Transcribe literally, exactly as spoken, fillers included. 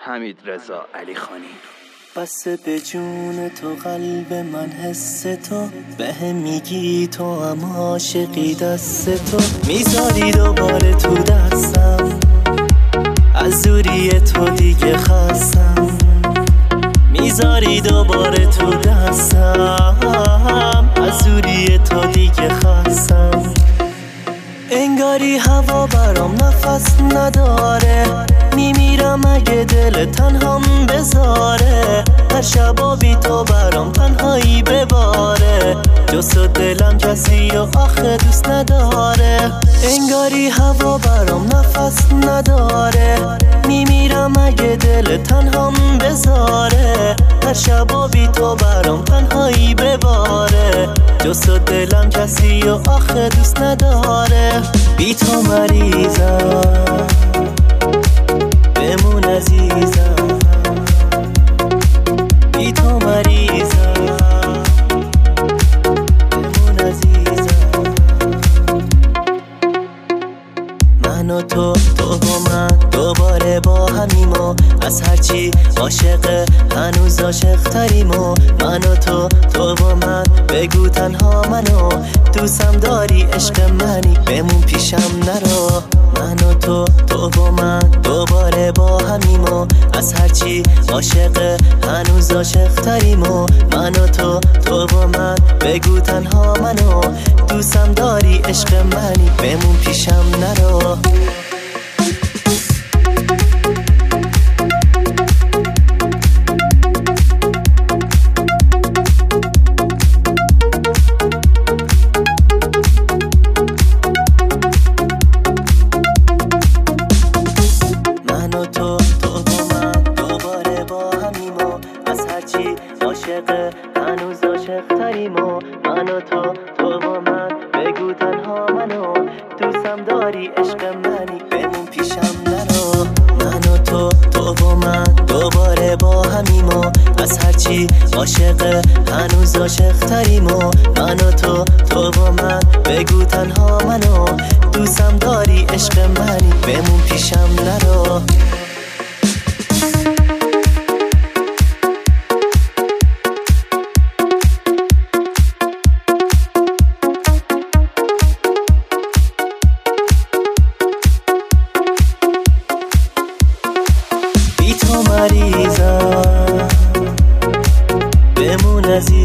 حمیدرضا علیخانی. بس به جون تو قلب من حس تو به میگی تو هم عاشقی دست تو میذاری دوباره تو دستم از دوری تو دیگه خستم میذاری دوباره تو دستم از دوری تو دیگه خستم انگاری هوا برام نفس نداره میمیرم اگه دل تنهام بذاره هر شبا بی تو برام تنهایی بباره جز دلم کسی و آخه دوست نداره انگاری هوا برام نفس نداره میمیرم اگه دل تنهام بذاره هر شبا بی تو برام تنهایی بباره جز دلم کسی و آخه دوست نداره بی تو مریضم بمون عزیزم بی تو مریضم بمون عزیزم من و تو تو و من دوباره با همیم و از هرچی عاشق هنوز عاشق تریم و من و تو تو و من بگو تنها منو دوستم داری عشق منی بمون پیشم نرو من و تو تو و من دوباره با همیم و از هرچی عاشق هنوز عاشق تریم و من و تو تو و من بگو تنها منو دوستم داری عشق منی بمون پیشم نرو هنوز عاشق تریم و من و تو تو و من بگو تنها منو دوستم داری عشق منی بمون پیشم نرو من و تو تو و من دوباره با همیم و از هرچی عاشق هنوز عاشق تریم و من و تو تو و من بگو تنها منو دوستم داری عشق منی بمون پیشم نرو مریضم بمون عزیزم